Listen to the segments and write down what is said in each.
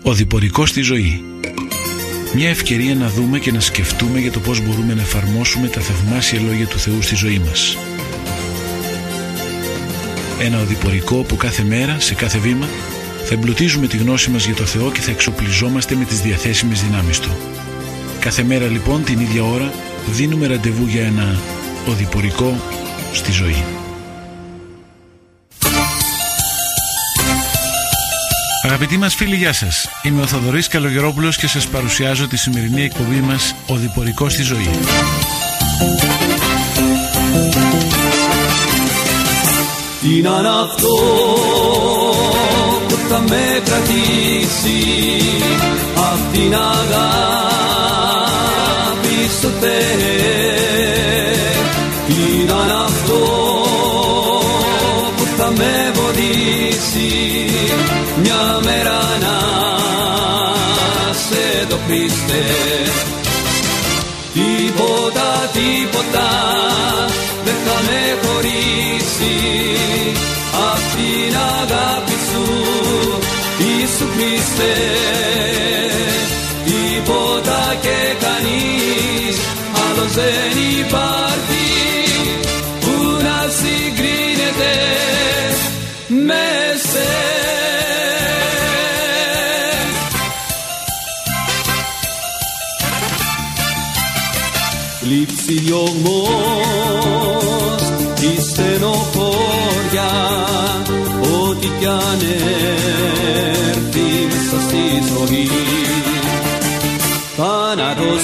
Οδηπορικό στη ζωή. Μια ευκαιρία να δούμε και να σκεφτούμε για το πώς μπορούμε να εφαρμόσουμε τα θαυμάσια λόγια του Θεού στη ζωή μας. Ένα οδηπορικό που κάθε μέρα, σε κάθε βήμα, θα εμπλουτίζουμε τη γνώση μας για το Θεό και θα εξοπλιζόμαστε με τις διαθέσιμες δυνάμεις Του. Κάθε μέρα λοιπόν την ίδια ώρα δίνουμε ραντεβού για ένα οδηπορικό στη ζωή. Αγαπητοί μας φίλοι, γεια σας. Είμαι ο Θοδωρής Καλογερόπουλος και σας παρουσιάζω τη σημερινή εκπομπή μας «Οδηπορικό στη ζωή». Τι να είναι αυτό που θα με κρατήσει απ' την αγάπη σου Θεέ? Τι να είναι αυτό που θα με βοηθήσει μια μέρα να σε το Χριστέ? Τίποτα, τίποτα δεν θα με χωρίσει απ' την αγάπη σου, Ιησού Χριστέ. Τίποτα και κανείς άλλος δεν υπάρχει που να συγκρίνεται με σε. Λήψη, διωγμός, η στενοχώρια, ό,τι κι αν έρθει μέσα στη ζωή. Θάνατος,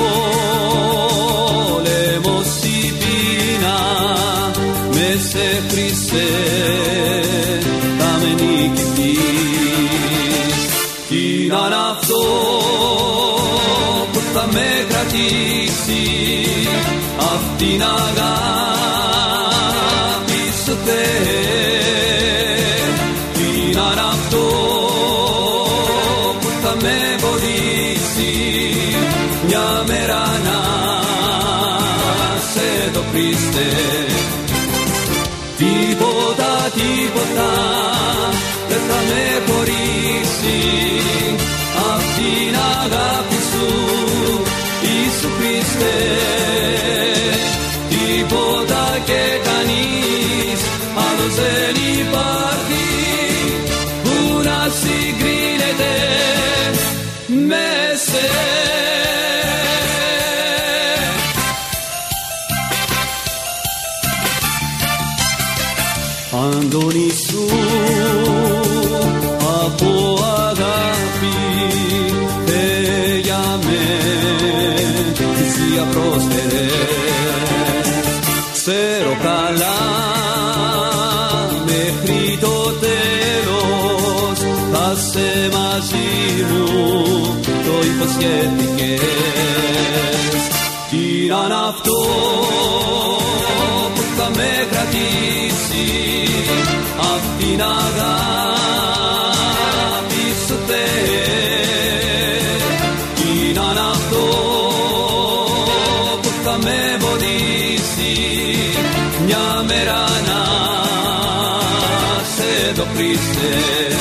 πόλεμος, η πείνα, μες σε Χριστέ θα με νικηθείς. Τι να είναι αυτό που θα με κρατήσει απ' την αγάπη σου Θεέ? Τι να είναι αυτό που θα με βοηθήσει μια μέρα να σε το Χριστέ? Τίποτα, τίποτα δεν θα με χωρίσει απ' την αγάπη σου, Ιησού Χριστέ. Τίποτα και κανείς άλλος δεν υπάρχει που να συγκρίνεται με σε. Αντώνη σου από αγάπη Θεέ για με θυσία πρόσφερες. Ξέρω καλά μέχρι το τέλος θα σε μαζί μου, το υποσχέθηκες. Τι να είναι αυτό που θα με κρατήσει απ' την αγάπη σου Θεέ? Τι να είναι αυτό που θα με βοηθήσει μια μέρα να σε το Χριστέ?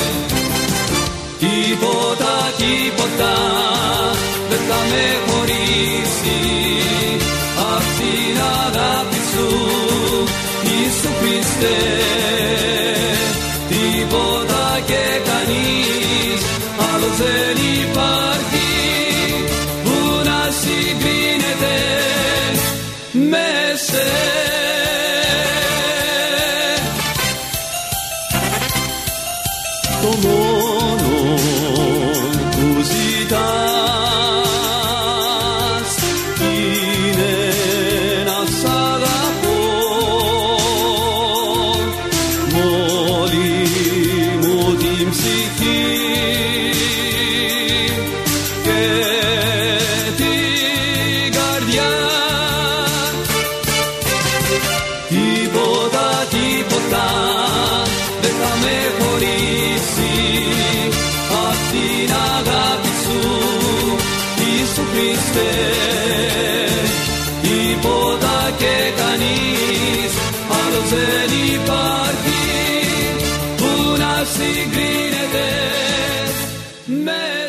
Τίποτα, τίποτα δεν θα με χωρίσει απ' την αγάπη σου, Ιησού Χριστέ. Τίποτα και κανείς άλλος δεν υπάρχει που να συγκρίνεται με σε. Το μόνο που ζητάς είναι να σ' αγαπώ. Μόλι μου την ψυχή και την καρδιά. Τίποτα, τίποτα δεν θα με χωρίσει απ' την αγάπη σου, Ιησού Χριστέ. Τίποτα και κανείς άλλος δεν υπάρχει που να συγκρίνεται με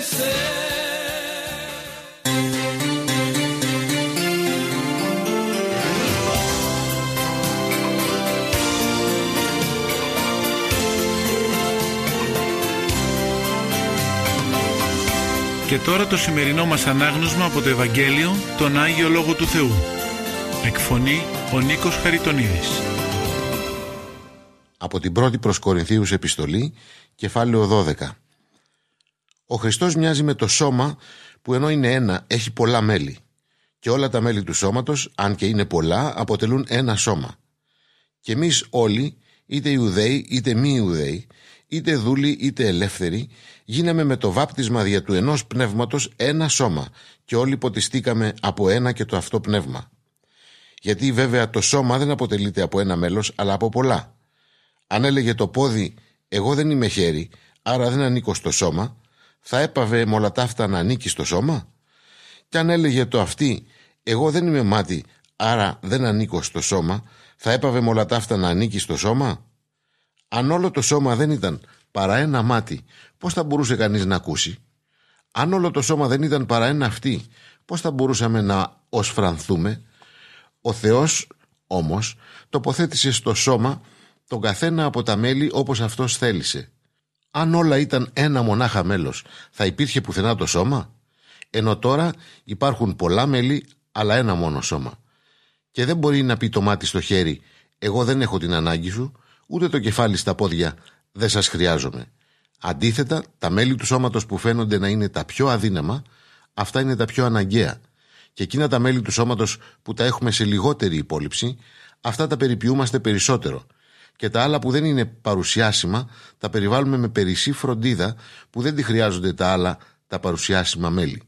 Και τώρα το σημερινό μας ανάγνωσμα από το Ευαγγέλιο, τον Άγιο Λόγο του Θεού. Εκφωνεί ο Νίκος Χαριτονίδης. Από την πρώτη προς Κορινθίους επιστολή, κεφάλαιο 12. Ο Χριστός μοιάζει με το σώμα που ενώ είναι ένα έχει πολλά μέλη. Και όλα τα μέλη του σώματος, αν και είναι πολλά, αποτελούν ένα σώμα. Και εμείς όλοι, είτε Ιουδαίοι είτε μη Ιουδαίοι, είτε δούλοι είτε ελεύθεροι, γίναμε με το βάπτισμα δια του ενός πνεύματος ένα σώμα και όλοι ποτιστήκαμε από ένα και το αυτό πνεύμα. Γιατί βέβαια το σώμα δεν αποτελείται από ένα μέλος αλλά από πολλά. Αν έλεγε το πόδι «εγώ δεν είμαι χέρι, άρα δεν ανήκω στο σώμα», θα έπαβε με όλα τα αυτά να ανήκει στο σώμα? Και αν έλεγε το αυτί «εγώ δεν είμαι μάτι, άρα δεν ανήκω στο σώμα», θα έπαβε με όλα τα αυτά να ανήκει στο σώμα? Αν όλο το σώμα δεν ήταν παρά ένα μάτι, πώς θα μπορούσε κανείς να ακούσει? Αν όλο το σώμα δεν ήταν παρά ένα αυτί, πώς θα μπορούσαμε να οσφρανθούμε? Ο Θεός όμως τοποθέτησε στο σώμα τον καθένα από τα μέλη όπως αυτός θέλησε. Αν όλα ήταν ένα μονάχα μέλος, θα υπήρχε πουθενά το σώμα? Ενώ τώρα υπάρχουν πολλά μέλη, αλλά ένα μόνο σώμα. Και δεν μπορεί να πει το μάτι στο χέρι «εγώ δεν έχω την ανάγκη σου», ούτε το κεφάλι στα πόδια «δεν σας χρειάζομαι». Αντίθετα, τα μέλη του σώματος που φαίνονται να είναι τα πιο αδύναμα, αυτά είναι τα πιο αναγκαία. Και εκείνα τα μέλη του σώματος που τα έχουμε σε λιγότερη υπόλοιψη, αυτά τα περιποιούμαστε περισσότερο. Και τα άλλα που δεν είναι παρουσιάσιμα, τα περιβάλλουμε με περισσή φροντίδα που δεν τη χρειάζονται τα άλλα τα παρουσιάσιμα μέλη.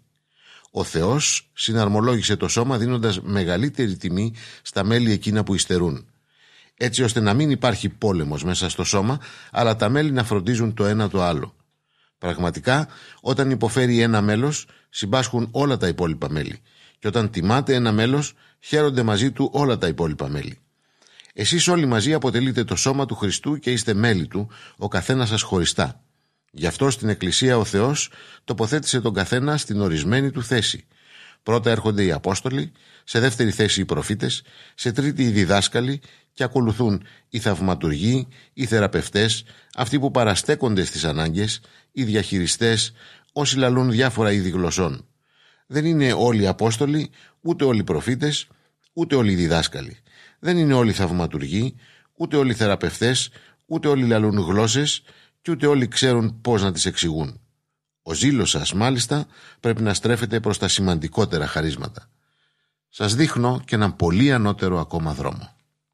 Ο Θεός συναρμολόγησε το σώμα δίνοντας μεγαλύτερη τιμή στα μέλη εκείνα που υστερούν. Έτσι ώστε να μην υπάρχει πόλεμος μέσα στο σώμα, αλλά τα μέλη να φροντίζουν το ένα το άλλο. Πραγματικά, όταν υποφέρει ένα μέλος, συμπάσχουν όλα τα υπόλοιπα μέλη. Και όταν τιμάται ένα μέλος, χαίρονται μαζί του όλα τα υπόλοιπα μέλη. Εσείς όλοι μαζί αποτελείτε το σώμα του Χριστού και είστε μέλη του, ο καθένας σας χωριστά. Γι' αυτό στην Εκκλησία ο Θεός τοποθέτησε τον καθένα στην ορισμένη του θέση. Πρώτα έρχονται οι Απόστολοι, σε δεύτερη θέση οι προφήτες, σε τρίτη οι διδάσκαλοι και ακολουθούν οι θαυματουργοί, οι θεραπευτές, αυτοί που παραστέκονται στις ανάγκες, οι διαχειριστές, όσοι λαλούν διάφορα είδη γλωσσών. Δεν είναι όλοι οι Απόστολοι, ούτε όλοι οι προφήτες, ούτε όλοι οι διδάσκαλοι. Δεν είναι όλοι θαυματουργοί, ούτε όλοι θεραπευτές, ούτε όλοι λαλούν γλώσσες και ούτε όλοι ξέρουν πώς να τις εξηγούν. Ο ζήλος σας μάλιστα πρέπει να στρέφεται προς τα σημαντικότερα χαρίσματα. Σας δείχνω και έναν πολύ ανώτερο ακόμα δρόμο.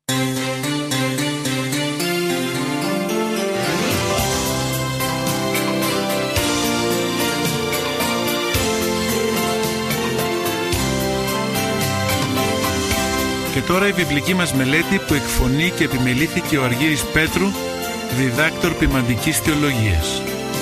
Και τώρα η βιβλική μας μελέτη που εκφωνεί και επιμελήθηκε ο Αργύρης Πέτρου, διδάκτορ ποιμαντικής θεολογίας.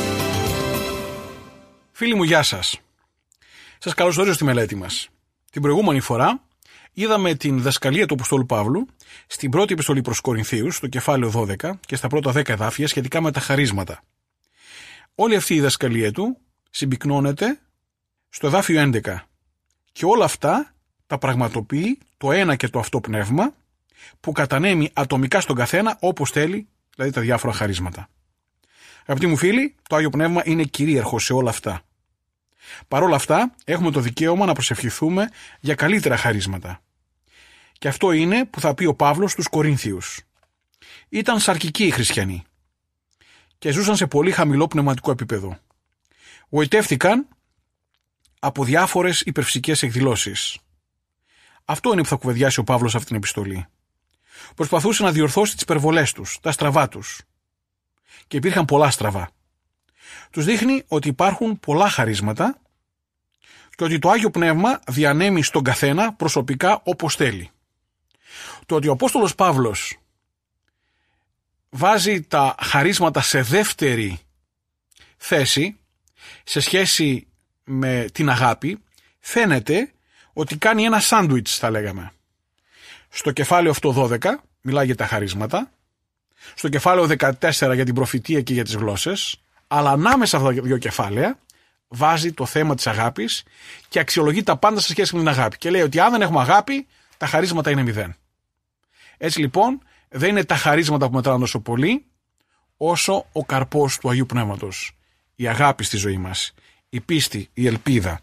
Φίλοι μου, γεια σας. Σας καλωσορίζω στη μελέτη μας. Την προηγούμενη φορά είδαμε την διδασκαλία του Αποστόλου Παύλου στην πρώτη επιστολή προς Κορινθίους, στο κεφάλαιο 12 και στα πρώτα 10 εδάφια σχετικά με τα χαρίσματα. Όλη αυτή η διδασκαλία του συμπυκνώνεται στο εδάφιο 11 και όλα αυτά τα πραγματοποιεί το ένα και το αυτό πνεύμα που κατανέμει ατομικά στον καθένα όπως θέλει, δηλαδή τα διάφορα χαρίσματα. Αγαπητοί μου φίλοι, το Άγιο Πνεύμα είναι κυρίαρχο σε όλα αυτά. Παρ' όλα αυτά, έχουμε το δικαίωμα να προσευχηθούμε για καλύτερα χαρίσματα. Και αυτό είναι που θα πει ο Παύλος στους Κορίνθιους. Ήταν σαρκικοί οι χριστιανοί και ζούσαν σε πολύ χαμηλό πνευματικό επίπεδο. Γοητεύτηκαν από διάφορες υπερφυσικές εκδηλώσεις. Αυτό είναι που θα κουβεντιάσει ο Παύλος σε αυτήν την επιστολή. Προσπαθούσε να διορθώσει τις υπερβολές τους, τα στραβά τους. Και υπήρχαν πολλά στραβά. Τους δείχνει ότι υπάρχουν πολλά χαρίσματα και ότι το Άγιο Πνεύμα διανέμει στον καθένα προσωπικά όπως θέλει. Το ότι ο Απόστολος Παύλος βάζει τα χαρίσματα σε δεύτερη θέση σε σχέση με την αγάπη, φαίνεται ότι κάνει ένα σάντουιτς, θα λέγαμε. Στο κεφάλαιο αυτό 12 μιλάει για τα χαρίσματα, στο κεφάλαιο 14 για την προφητεία και για τις γλώσσες, αλλά ανάμεσα αυτά τα δύο κεφάλαια βάζει το θέμα της αγάπης και αξιολογεί τα πάντα σε σχέση με την αγάπη. Και λέει ότι αν δεν έχουμε αγάπη, τα χαρίσματα είναι 0. Έτσι λοιπόν, δεν είναι τα χαρίσματα που μετράνε τόσο πολύ, όσο ο καρπός του Αγίου Πνεύματος. Η αγάπη στη ζωή μας, η πίστη, η ελπίδα.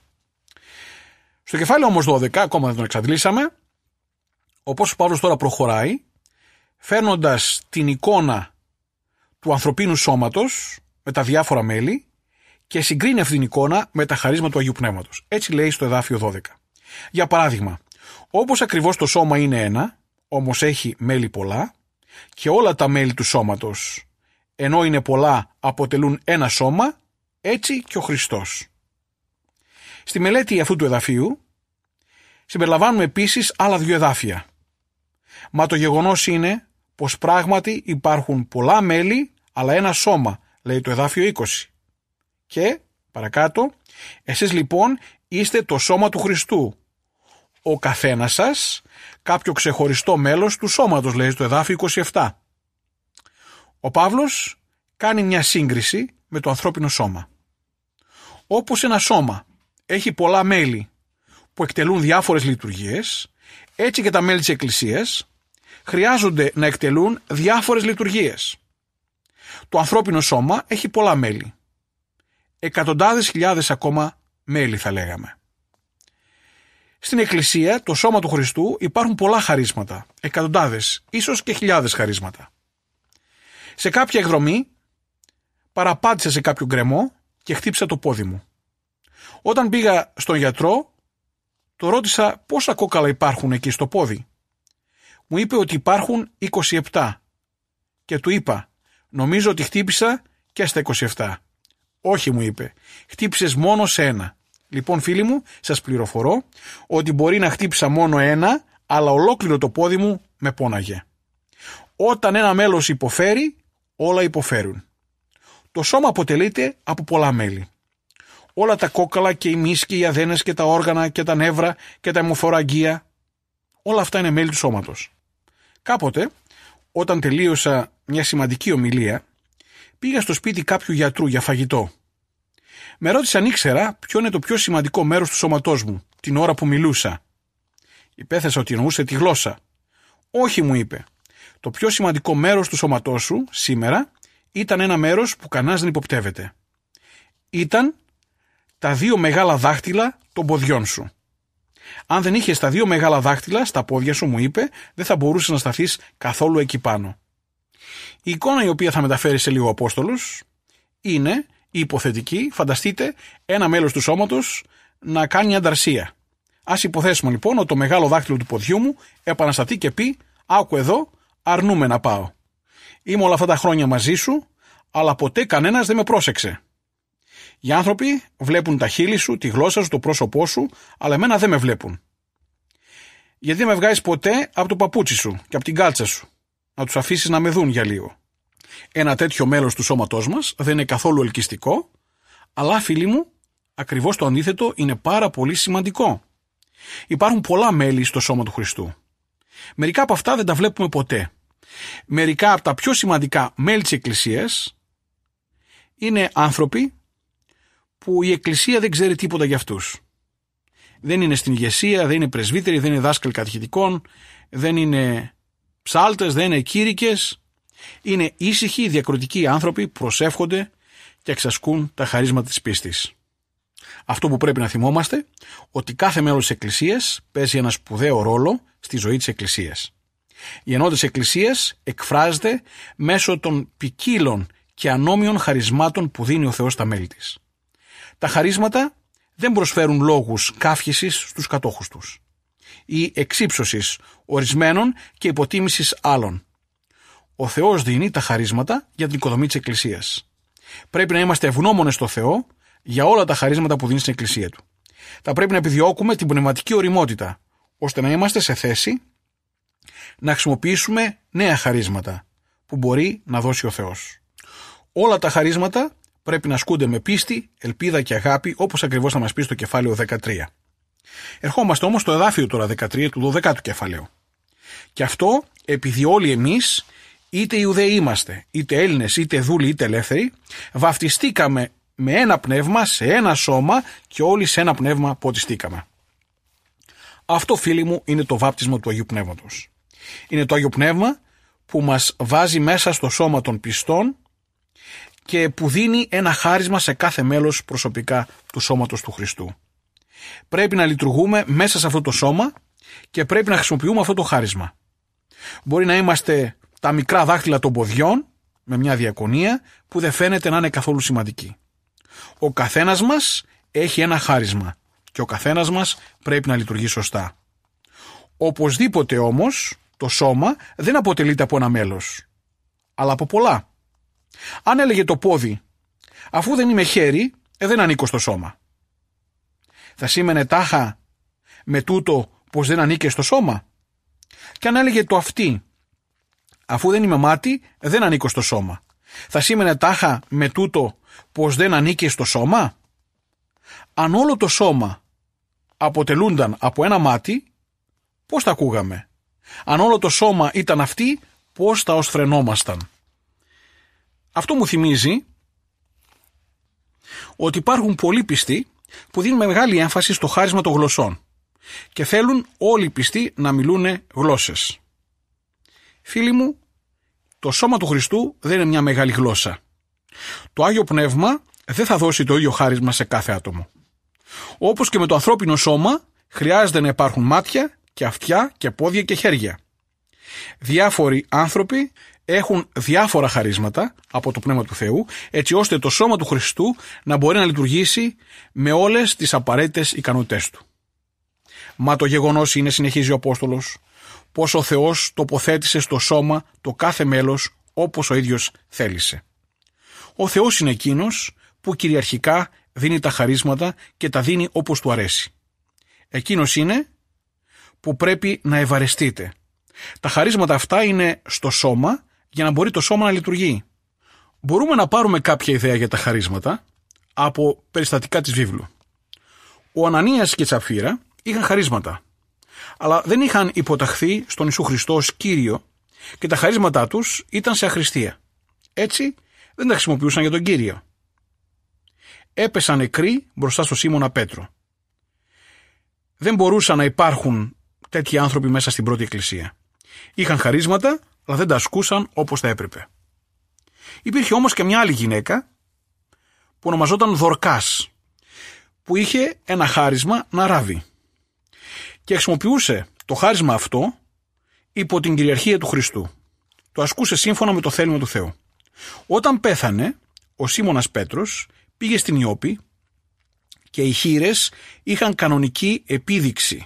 Στο κεφάλαιο όμως 12, ακόμα δεν τον εξαντλήσαμε, ο Απόστολος Παύλος τώρα προχωράει, φέρνοντας την εικόνα του ανθρωπίνου σώματος με τα διάφορα μέλη και συγκρίνει αυτή την εικόνα με τα χαρίσματα του Αγίου Πνεύματος. Έτσι λέει στο εδάφιο 12. Για παράδειγμα, όπως ακριβώς το σώμα είναι ένα, όμως έχει μέλη πολλά, και όλα τα μέλη του σώματος, ενώ είναι πολλά, αποτελούν ένα σώμα, έτσι και ο Χριστός. Στη μελέτη αυτού του εδαφίου συμπεριλαμβάνουμε επίσης άλλα δύο εδάφια. Μα το γεγονός είναι πως πράγματι υπάρχουν πολλά μέλη, αλλά ένα σώμα, λέει το εδάφιο 20. Και παρακάτω, εσείς λοιπόν είστε το σώμα του Χριστού. Ο καθένας σας κάποιο ξεχωριστό μέλος του σώματος, λέει στο εδάφιο 27. Ο Παύλος κάνει μια σύγκριση με το ανθρώπινο σώμα. Όπως ένα σώμα έχει πολλά μέλη που εκτελούν διάφορες λειτουργίες, έτσι και τα μέλη της Εκκλησίας χρειάζονται να εκτελούν διάφορες λειτουργίες. Το ανθρώπινο σώμα έχει πολλά μέλη. Εκατοντάδες χιλιάδες ακόμα μέλη θα λέγαμε. Στην Εκκλησία, το σώμα του Χριστού, υπάρχουν πολλά χαρίσματα. Εκατοντάδες, ίσως και χιλιάδες χαρίσματα. Σε κάποια εκδρομή παραπάτησα σε κάποιο γκρεμό και χτύπησα το πόδι μου. Όταν πήγα στον γιατρό, το ρώτησα πόσα κόκαλα υπάρχουν εκεί στο πόδι. Μου είπε ότι υπάρχουν 27 και του είπα, νομίζω ότι χτύπησα και στα 27. Όχι, μου είπε, χτύπησες μόνο σε ένα. Λοιπόν, φίλοι μου, σας πληροφορώ ότι μπορεί να χτύπησα μόνο ένα, αλλά ολόκληρο το πόδι μου με πόναγε. Όταν ένα μέλος υποφέρει, όλα υποφέρουν. Το σώμα αποτελείται από πολλά μέλη. Όλα τα κόκαλα και οι μύσκοι, οι αδένες και τα όργανα και τα νεύρα και τα αιμοφοραγγεία, όλα αυτά είναι μέλη του σώματος. Κάποτε, όταν τελείωσα μια σημαντική ομιλία, πήγα στο σπίτι κάποιου γιατρού για φαγητό. Με ρώτησε αν ήξερα ποιο είναι το πιο σημαντικό μέρος του σώματός μου, την ώρα που μιλούσα. Υπέθεσα ότι εννοούσε τη γλώσσα. Όχι, μου είπε. Το πιο σημαντικό μέρος του σώματός σου σήμερα ήταν ένα μέρος που κανένας δεν υποπτεύεται. Ήταν τα δύο μεγάλα δάχτυλα των ποδιών σου. Αν δεν είχες τα δύο μεγάλα δάχτυλα στα πόδια σου, μου είπε, δεν θα μπορούσες να σταθείς καθόλου εκεί πάνω. Η εικόνα η οποία θα μεταφέρει σε λίγο ο Απόστολος είναι η υποθετική. Φανταστείτε ένα μέλος του σώματος να κάνει ανταρσία. Ας υποθέσουμε λοιπόν ότι το μεγάλο δάχτυλο του ποδιού μου επανασταθεί και πει, άκου εδώ, αρνούμε να πάω. Είμαι όλα αυτά τα χρόνια μαζί σου, αλλά ποτέ κανένας δεν με πρόσεξε. Οι άνθρωποι βλέπουν τα χείλη σου, τη γλώσσα σου, το πρόσωπό σου, αλλά εμένα δεν με βλέπουν. Γιατί δεν με βγάζεις ποτέ από το παπούτσι σου και από την κάλτσα σου, να τους αφήσεις να με δουν για λίγο. Ένα τέτοιο μέλος του σώματός μας δεν είναι καθόλου ελκυστικό, αλλά φίλοι μου, ακριβώς το αντίθετο είναι πάρα πολύ σημαντικό. Υπάρχουν πολλά μέλη στο σώμα του Χριστού. Μερικά από αυτά δεν τα βλέπουμε ποτέ. Μερικά από τα πιο σημαντικά μέλη της Εκκλησίας είναι άνθρωποι που η Εκκλησία δεν ξέρει τίποτα για αυτούς. Δεν είναι στην ηγεσία, δεν είναι πρεσβύτεροι, δεν είναι δάσκαλοι κατηχητικών, δεν είναι ψάλτες, δεν είναι κήρυκες. Είναι ήσυχοι, διακριτικοί άνθρωποι που προσεύχονται και εξασκούν τα χαρίσματα της πίστης. Αυτό που πρέπει να θυμόμαστε, ότι κάθε μέλος της Εκκλησίας παίζει ένα σπουδαίο ρόλο στη ζωή της Εκκλησίας. Η ενότητα της Εκκλησίας εκφράζεται μέσω των ποικίλων και ανώμιων χαρισμάτων που δίνει ο Θεός στα μέλη της. Τα χαρίσματα δεν προσφέρουν λόγους καύχησης στους κατόχους τους ή εξύψωσης ορισμένων και υποτίμησης άλλων. Ο Θεός δίνει τα χαρίσματα για την οικοδομή της Εκκλησίας. Πρέπει να είμαστε ευγνώμονες στο Θεό για όλα τα χαρίσματα που δίνει στην Εκκλησία Του. Θα πρέπει να επιδιώκουμε την πνευματική ωριμότητα, ώστε να είμαστε σε θέση να χρησιμοποιήσουμε νέα χαρίσματα που μπορεί να δώσει ο Θεός. Όλα τα χαρίσματα πρέπει να ασκούνται με πίστη, ελπίδα και αγάπη, όπως ακριβώς θα μας πει στο κεφάλαιο 13. Ερχόμαστε όμως στο εδάφιο τώρα 13 του 12ου κεφαλαίου. Και αυτό επειδή όλοι εμείς, είτε Ιουδαίοι είμαστε, είτε Έλληνες, είτε δούλοι, είτε ελεύθεροι, βαφτιστήκαμε με ένα πνεύμα, σε ένα σώμα και όλοι σε ένα πνεύμα ποτιστήκαμε. Αυτό, φίλοι μου, είναι το βάπτισμα του Αγίου Πνεύματος. Είναι το Άγιο Πνεύμα που μας βάζει μέσα στο σώμα των πιστών και που δίνει ένα χάρισμα σε κάθε μέλος προσωπικά του σώματος του Χριστού. Πρέπει να λειτουργούμε μέσα σε αυτό το σώμα και πρέπει να χρησιμοποιούμε αυτό το χάρισμα. Μπορεί να είμαστε τα μικρά δάχτυλα των ποδιών με μια διακονία που δεν φαίνεται να είναι καθόλου σημαντική. Ο καθένας μας έχει ένα χάρισμα και ο καθένας μας πρέπει να λειτουργεί σωστά. Οπωσδήποτε όμως το σώμα δεν αποτελείται από ένα μέλος, αλλά από πολλά. Αν έλεγε το πόδι, αφού δεν είμαι χέρι, δεν ανήκω στο σώμα, θα σήμαινε τάχα με τούτο πως δεν ανήκε στο σώμα? Και αν έλεγε το αυτί, αφού δεν είμαι μάτι, δεν ανήκω στο σώμα, θα σήμαινε τάχα με τούτο πως δεν ανήκε στο σώμα? Αν όλο το σώμα αποτελούνταν από ένα μάτι, πώς θα ακούγαμε? Αν όλο το σώμα ήταν αυτί, πώς θα οσφρενόμασταν? Αυτό μου θυμίζει ότι υπάρχουν πολλοί πιστοί που δίνουν μεγάλη έμφαση στο χάρισμα των γλωσσών και θέλουν όλοι οι πιστοί να μιλούν γλώσσες. Φίλοι μου, το σώμα του Χριστού δεν είναι μια μεγάλη γλώσσα. Το Άγιο Πνεύμα δεν θα δώσει το ίδιο χάρισμα σε κάθε άτομο. Όπως και με το ανθρώπινο σώμα, χρειάζεται να υπάρχουν μάτια και αυτιά και πόδια και χέρια. Διάφοροι άνθρωποι έχουν διάφορα χαρίσματα από το Πνεύμα του Θεού, έτσι ώστε το σώμα του Χριστού να μπορεί να λειτουργήσει με όλες τις απαραίτητες ικανότητες του. Μα το γεγονός είναι, συνεχίζει ο Απόστολος, πως ο Θεός τοποθέτησε στο σώμα το κάθε μέλος όπως ο ίδιος θέλησε. Ο Θεός είναι εκείνος που κυριαρχικά δίνει τα χαρίσματα και τα δίνει όπως του αρέσει. Εκείνος είναι που πρέπει να ευαρεστείτε. Τα χαρίσματα αυτά είναι στο σώμα για να μπορεί το σώμα να λειτουργεί. Μπορούμε να πάρουμε κάποια ιδέα για τα χαρίσματα από περιστατικά της βίβλου. Ο Ανανίας και η Τσαφίρα είχαν χαρίσματα, αλλά δεν είχαν υποταχθεί στον Ιησού Χριστό ως Κύριο και τα χαρίσματά τους ήταν σε αχρηστία. Έτσι δεν τα χρησιμοποιούσαν για τον Κύριο. Έπεσαν νεκροί μπροστά στο Σίμωνα Πέτρο. Δεν μπορούσαν να υπάρχουν τέτοιοι άνθρωποι μέσα στην πρώτη εκκλησία. Είχαν χαρίσματα, αλλά δεν τα ασκούσαν όπως θα έπρεπε. Υπήρχε όμως και μια άλλη γυναίκα που ονομαζόταν Δορκάς, που είχε ένα χάρισμα να ράβει και χρησιμοποιούσε το χάρισμα αυτό υπό την κυριαρχία του Χριστού. Το ασκούσε σύμφωνα με το θέλημα του Θεού. Όταν πέθανε, ο Σίμωνας Πέτρος πήγε στην Ιώπη και οι χήρες είχαν κανονική επίδειξη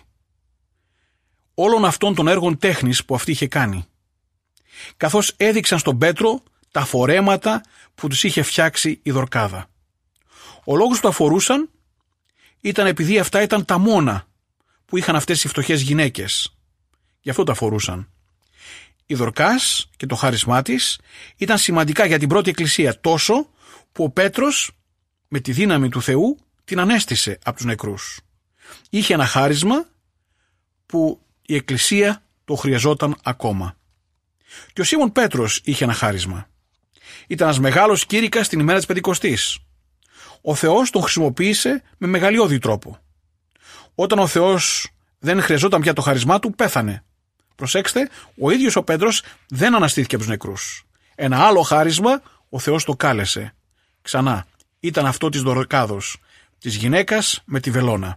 όλων αυτών των έργων τέχνης που αυτή είχε κάνει, καθώς έδειξαν στον Πέτρο τα φορέματα που τους είχε φτιάξει η Δορκάδα. Ο λόγος που τα φορούσαν ήταν επειδή αυτά ήταν τα μόνα που είχαν αυτές οι φτωχές γυναίκες. Γι' αυτό τα φορούσαν. Η Δορκάς και το χάρισμά της ήταν σημαντικά για την πρώτη εκκλησία, τόσο που ο Πέτρος με τη δύναμη του Θεού την ανέστησε από τους νεκρούς. Είχε ένα χάρισμα που η εκκλησία το χρειαζόταν ακόμα. Και ο Σίμων Πέτρος είχε ένα χάρισμα. Ήταν ένας μεγάλος κήρυκας την ημέρα της Πεντηκοστής. Ο Θεός τον χρησιμοποίησε με μεγαλειώδη τρόπο. Όταν ο Θεός δεν χρειαζόταν πια το χάρισμά του, πέθανε. Προσέξτε, ο ίδιος ο Πέτρος δεν αναστήθηκε από τους νεκρούς. Ένα άλλο χάρισμα ο Θεός το κάλεσε. Ξανά, ήταν αυτό της Δορκάδος, της γυναίκας με τη βελόνα.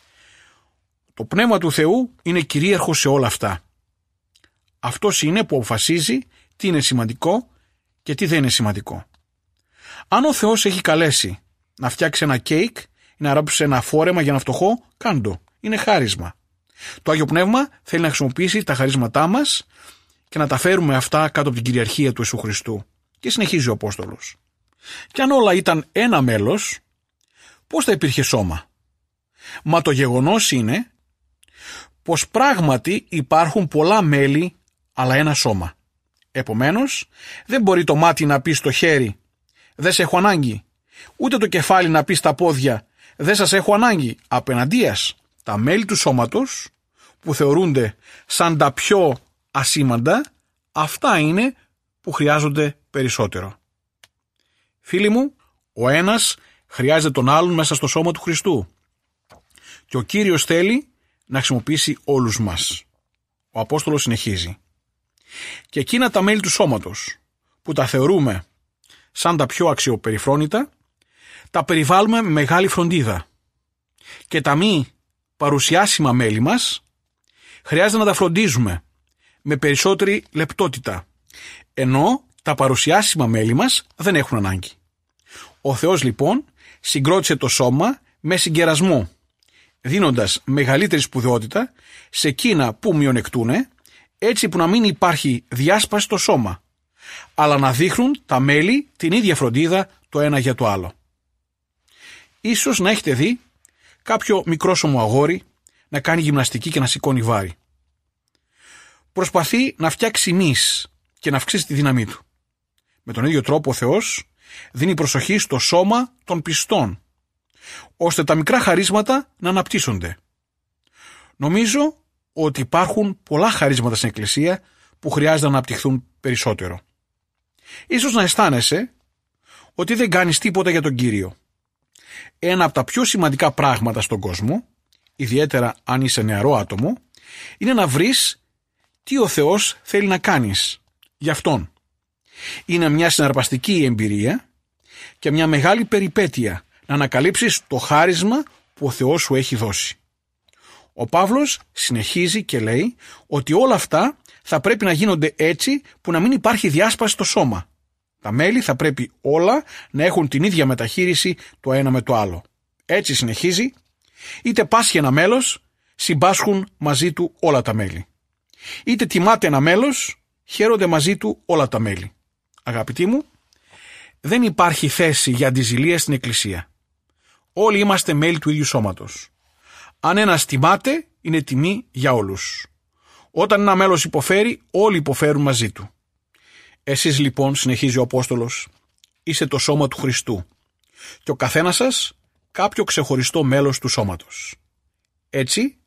Το Πνεύμα του Θεού είναι κυρίαρχο σε όλα αυτά. Αυτός είναι που αποφασίζει τι είναι σημαντικό και τι δεν είναι σημαντικό. Αν ο Θεός έχει καλέσει να φτιάξει ένα κέικ ή να ράψει ένα φόρεμα για ένα φτωχό, κάντο. Είναι χάρισμα. Το Άγιο Πνεύμα θέλει να χρησιμοποιήσει τα χαρίσματά μας και να τα φέρουμε αυτά κάτω από την κυριαρχία του Ιησού Χριστού. Και συνεχίζει ο Απόστολος. Και αν όλα ήταν ένα μέλος, πώς θα υπήρχε σώμα? Μα το γεγονός είναι πως πράγματι υπάρχουν πολλά μέλη, αλλά ένα σώμα. Επομένως, δεν μπορεί το μάτι να πει στο χέρι «Δεν σε έχω ανάγκη», ούτε το κεφάλι να πει στα πόδια «Δεν σας έχω ανάγκη». Απέναντίας, τα μέλη του σώματος, που θεωρούνται σαν τα πιο ασήμαντα, αυτά είναι που χρειάζονται περισσότερο. Φίλοι μου, ο ένας χρειάζεται τον άλλον μέσα στο σώμα του Χριστού. Και ο Κύριος θέλει να χρησιμοποιήσει όλους μας. Ο Απόστολος συνεχίζει. Και εκείνα τα μέλη του σώματος, που τα θεωρούμε σαν τα πιο αξιοπεριφρόνητα, τα περιβάλλουμε με μεγάλη φροντίδα και τα μη παρουσιάσιμα μέλη μας χρειάζεται να τα φροντίζουμε με περισσότερη λεπτότητα, ενώ τα παρουσιάσιμα μέλη μας δεν έχουν ανάγκη. Ο Θεός λοιπόν συγκρότησε το σώμα με συγκερασμό, δίνοντας μεγαλύτερη σπουδαιότητα σε εκείνα που μειονεκτούνε, έτσι που να μην υπάρχει διάσπαση στο σώμα, αλλά να δείχνουν τα μέλη την ίδια φροντίδα το ένα για το άλλο. Ίσως να έχετε δει κάποιο μικρόσωμο αγόρι να κάνει γυμναστική και να σηκώνει βάρη. Προσπαθεί να φτιάξει μυς και να αυξήσει τη δύναμή του. Με τον ίδιο τρόπο ο Θεός δίνει προσοχή στο σώμα των πιστών, ώστε τα μικρά χαρίσματα να αναπτύσσονται. Νομίζω ότι υπάρχουν πολλά χαρίσματα στην Εκκλησία που χρειάζεται να αναπτυχθούν περισσότερο. Ίσως να αισθάνεσαι ότι δεν κάνεις τίποτα για τον Κύριο. Ένα από τα πιο σημαντικά πράγματα στον κόσμο, ιδιαίτερα αν είσαι νεαρό άτομο, είναι να βρεις τι ο Θεός θέλει να κάνεις για Αυτόν. Είναι μια συναρπαστική εμπειρία και μια μεγάλη περιπέτεια να ανακαλύψεις το χάρισμα που ο Θεός σου έχει δώσει. Ο Παύλος συνεχίζει και λέει ότι όλα αυτά θα πρέπει να γίνονται έτσι που να μην υπάρχει διάσπαση στο σώμα. Τα μέλη θα πρέπει όλα να έχουν την ίδια μεταχείριση το ένα με το άλλο. Έτσι συνεχίζει, είτε πάσχει ένα μέλος, συμπάσχουν μαζί του όλα τα μέλη. Είτε τιμάται ένα μέλος, χαίρονται μαζί του όλα τα μέλη. Αγαπητοί μου, δεν υπάρχει θέση για αντιζηλία στην Εκκλησία. Όλοι είμαστε μέλη του ίδιου σώματος. Αν ένας τιμάται, είναι τιμή για όλους. Όταν ένα μέλος υποφέρει, όλοι υποφέρουν μαζί του. Εσείς λοιπόν, συνεχίζει ο Απόστολος, είστε το σώμα του Χριστού και ο καθένας σας κάποιο ξεχωριστό μέλος του σώματος. Έτσι,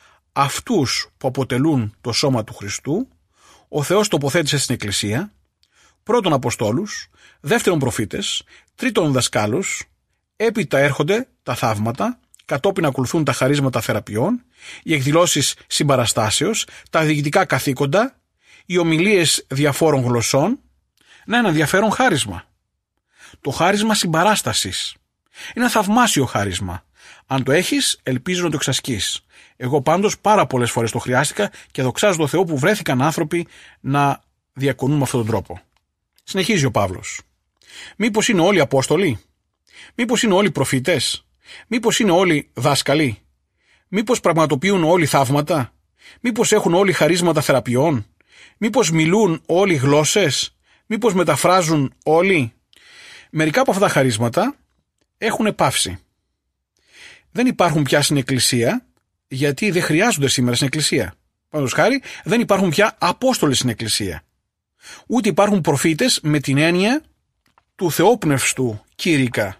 αυτούς που αποτελούν το σώμα του Χριστού, ο Θεός τοποθέτησε στην Εκκλησία, πρώτον Αποστόλους, δεύτερον προφήτες, τρίτον δασκάλους, έπειτα έρχονται τα θαύματα, κατόπιν ακολουθούν τα χαρίσματα θεραπείων, οι εκδηλώσεις συμπαραστάσεως, τα διοικητικά καθήκοντα, οι ομιλίες διαφόρων γλωσσών. Ένα ενδιαφέρον χάρισμα. Το χάρισμα συμπαράστασης. Είναι ένα θαυμάσιο χάρισμα. Αν το έχεις, ελπίζω να το εξασκείς. Εγώ πάντως πάρα πολλές φορές το χρειάστηκα και δοξάζω τον Θεό που βρέθηκαν άνθρωποι να διακονούν με αυτόν τον τρόπο. Συνεχίζει ο Παύλος. Μήπως είναι όλοι Απόστολοι? Μήπως είναι όλοι προφήτες? Μήπως είναι όλοι δάσκαλοι? Μήπως πραγματοποιούν όλοι θαύματα? Μήπως έχουν όλοι χαρίσματα θεραπείων? Μήπως μιλούν όλοι γλώσσες? Μήπως μεταφράζουν όλοι? Μερικά από αυτά τα χαρίσματα έχουν πάυσει. Δεν υπάρχουν πια στην Εκκλησία, γιατί δεν χρειάζονται σήμερα στην Εκκλησία. Παραδείγματος χάρη, δεν υπάρχουν πια Απόστολοι στην Εκκλησία. Ούτε υπάρχουν προφήτες με την έννοια του θεόπνευστου κήρυκα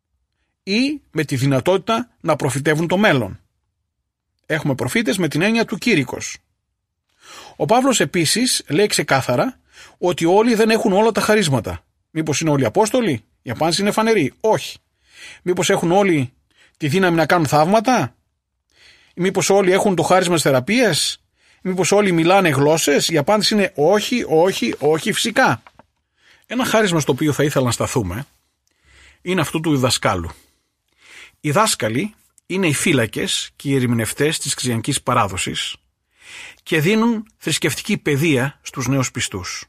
ή με τη δυνατότητα να προφητεύουν το μέλλον. Έχουμε προφήτες με την έννοια του κήρυκος. Ο Παύλος επίσης λέει ξεκάθαρα ότι όλοι δεν έχουν όλα τα χαρίσματα. Μήπως είναι όλοι Απόστολοι? Η απάντηση είναι φανερή. Όχι. Μήπως έχουν όλοι τη δύναμη να κάνουν θαύματα? Μήπως όλοι έχουν το χάρισμα της θεραπείας? Μήπως όλοι μιλάνε γλώσσες? Η απάντηση είναι όχι, όχι, όχι φυσικά. Ένα χάρισμα στο οποίο θα ήθελα να σταθούμε είναι αυτό του διδασκάλου. Οι δάσκαλοι είναι οι φύλακες και οι ερμηνευτές της χριστιανικής παράδοσης και δίνουν θρησκευτική παιδεία στους νέους πιστούς.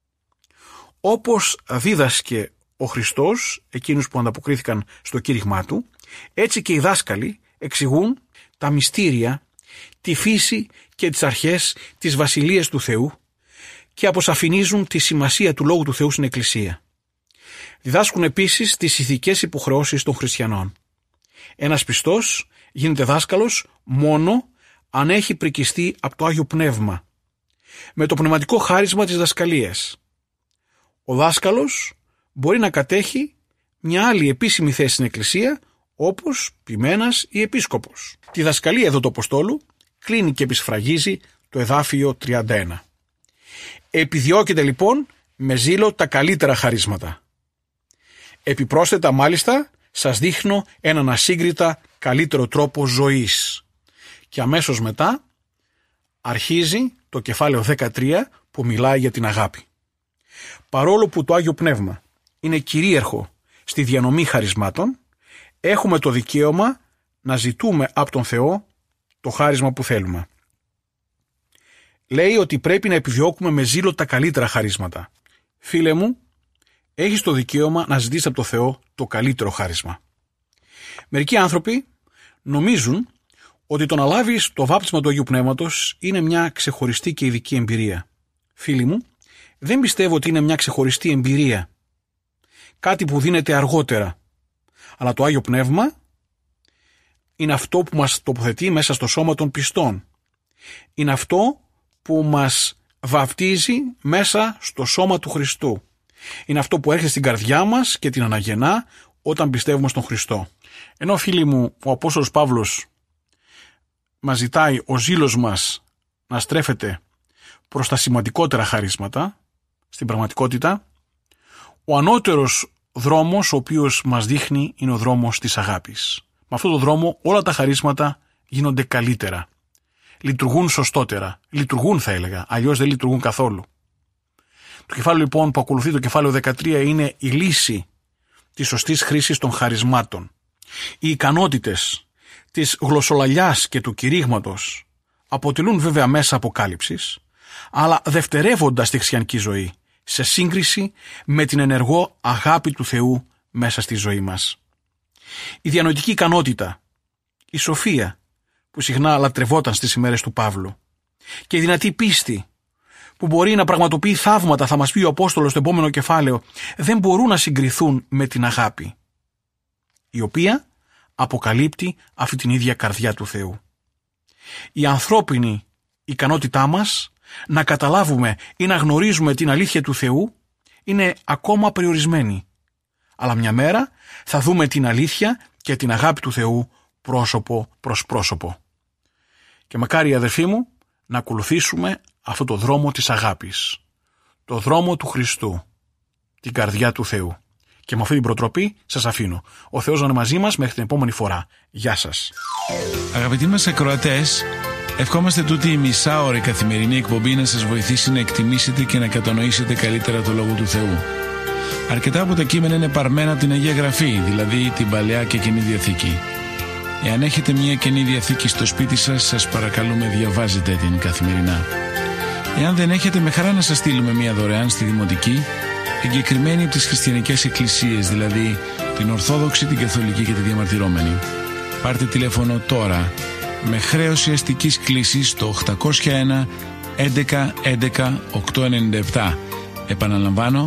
Όπως δίδασκε ο Χριστός εκείνους που ανταποκρίθηκαν στο κήρυγμά του, έτσι και οι δάσκαλοι εξηγούν τα μυστήρια, τη φύση και τις αρχές της Βασιλείας του Θεού και αποσαφηνίζουν τη σημασία του Λόγου του Θεού στην Εκκλησία. Διδάσκουν επίσης τις ηθικές υποχρεώσεις των χριστιανών. Ένας πιστός γίνεται δάσκαλος μόνο αν έχει πρικιστεί από το Άγιο Πνεύμα, με το πνευματικό χάρισμα της δασκαλίας. Ο δάσκαλος μπορεί να κατέχει μια άλλη επίσημη θέση στην Εκκλησία, όπως ποιμένας ή επίσκοπος. Τη δασκαλία εδώ του Αποστόλου κλείνει και επισφραγίζει το εδάφιο 31. Επιδιώκεται λοιπόν με ζήλο τα καλύτερα χαρίσματα. Επιπρόσθετα μάλιστα σας δείχνω έναν ασύγκριτα καλύτερο τρόπο ζωής. Και αμέσως μετά αρχίζει το κεφάλαιο 13 που μιλάει για την αγάπη. Παρόλο που το Άγιο Πνεύμα είναι κυρίαρχο στη διανομή χαρισμάτων, έχουμε το δικαίωμα να ζητούμε από τον Θεό το χάρισμα που θέλουμε. Λέει ότι πρέπει να επιδιώκουμε με ζήλο τα καλύτερα χαρίσματα. Φίλε μου, έχεις το δικαίωμα να ζητήσεις από τον Θεό το καλύτερο χάρισμα. Μερικοί άνθρωποι νομίζουν ότι το να λάβεις το βάπτισμα του Αγίου Πνεύματος είναι μια ξεχωριστή και ειδική εμπειρία. Φίλοι μου, δεν πιστεύω ότι είναι μια ξεχωριστή εμπειρία. Κάτι που δίνεται αργότερα. Αλλά το Άγιο Πνεύμα είναι αυτό που μας τοποθετεί μέσα στο σώμα των πιστών. Είναι αυτό που μας βαπτίζει μέσα στο σώμα του Χριστού. Είναι αυτό που έρχεται στην καρδιά μας και την αναγεννά όταν πιστεύουμε στον Χριστό. Ενώ, φίλοι μου, ο Απόστολος Παύλος μας ζητάει ο ζήλος μας να στρέφεται προς τα σημαντικότερα χαρίσματα, στην πραγματικότητα, ο ανώτερος δρόμος ο οποίος μας δείχνει είναι ο δρόμος της αγάπης. Με αυτόν τον δρόμο όλα τα χαρίσματα γίνονται καλύτερα. Λειτουργούν σωστότερα. Λειτουργούν, θα έλεγα, αλλιώς δεν λειτουργούν καθόλου. Το κεφάλαιο λοιπόν που ακολουθεί, το κεφάλαιο 13, είναι η λύση της σωστής χρήσης των χαρισμάτων. Οι ικανότητες της γλωσσολαλιάς και του κηρύγματος αποτελούν βέβαια μέσα αποκάλυψης, αλλά δευτερεύοντας τη χριστιανική ζωή σε σύγκριση με την ενεργό αγάπη του Θεού μέσα στη ζωή μας. Η διανοητική ικανότητα, η σοφία που συχνά λατρευόταν στις ημέρες του Παύλου και η δυνατή πίστη που μπορεί να πραγματοποιεί θαύματα, θα μας πει ο Απόστολος στο επόμενο κεφάλαιο, δεν μπορούν να συγκριθούν με την αγάπη, η οποία αποκαλύπτει αυτή την ίδια καρδιά του Θεού. Η ανθρώπινη ικανότητά μας να καταλάβουμε ή να γνωρίζουμε την αλήθεια του Θεού είναι ακόμα περιορισμένη. Αλλά μια μέρα θα δούμε την αλήθεια και την αγάπη του Θεού πρόσωπο προς πρόσωπο. Και μακάρι, αδερφοί μου, να ακολουθήσουμε αυτό το δρόμο της αγάπης, το δρόμο του Χριστού, την καρδιά του Θεού. Και με αυτή την προτροπή σας αφήνω. Ο Θεός να είναι μαζί μας μέχρι την επόμενη φορά. Γεια σας. Αγαπητοί μας ακροατές, ευχόμαστε τούτη η μισάωρη καθημερινή εκπομπή να σας βοηθήσει να εκτιμήσετε και να κατανοήσετε καλύτερα το Λόγο του Θεού. Αρκετά από τα κείμενα είναι παρμένα από την Αγία Γραφή, δηλαδή την Παλαιά και Καινή Διαθήκη. Εάν έχετε μια Καινή Διαθήκη στο σπίτι σας, σας παρακαλούμε διαβάζετε την καθημερινά. Εάν δεν έχετε, με χαρά να σας στείλουμε μια δωρεάν στη Δημοτική, εγκεκριμένη από τις χριστιανικές εκκλησίες, δηλαδή την Ορθόδοξη, την Καθολική και τη Διαμαρτυρόμενη. Πάρτε τηλέφωνο τώρα με χρέωση αστικής κλήσης στο 801 11 11 897. Επαναλαμβάνω,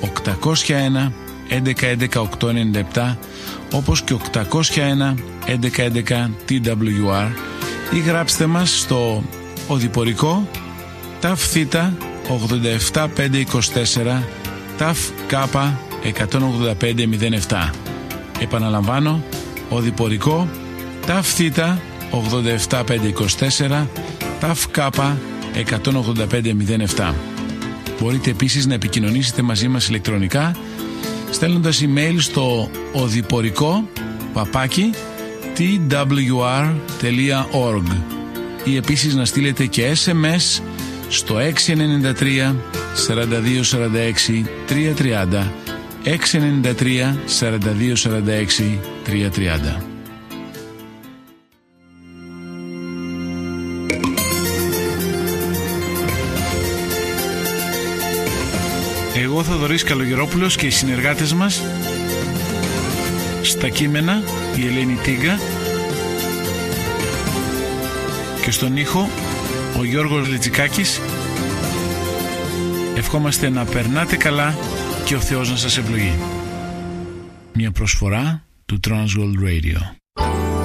801 11 11 897, όπως και 801 11 11 TWR, ή γράψτε μας στο οδηπορικό ΤΑΦ Θ 87524 ΤΑΦ Κ 18507. Επαναλαμβάνω, οδηπορικό ΤΑΦ Θ 87524 ΤΑΦ Κ 18507. Μπορείτε επίσης να επικοινωνήσετε μαζί μας ηλεκτρονικά στέλνοντας email στο οδηπορικό@twr.org ή επίσης να στείλετε και SMS στο 693 42 46 330, 693 42 46 330. Εγώ, Θοδωρής Καλογερόπουλος, και οι συνεργάτες μας στα κείμενα, η Ελένη Τίγκα, και στον ήχο ο Γιώργος Λετζικάκης, ευχόμαστε να περνάτε καλά και ο Θεός να σας ευλογεί. Μια προσφορά του Transworld Radio.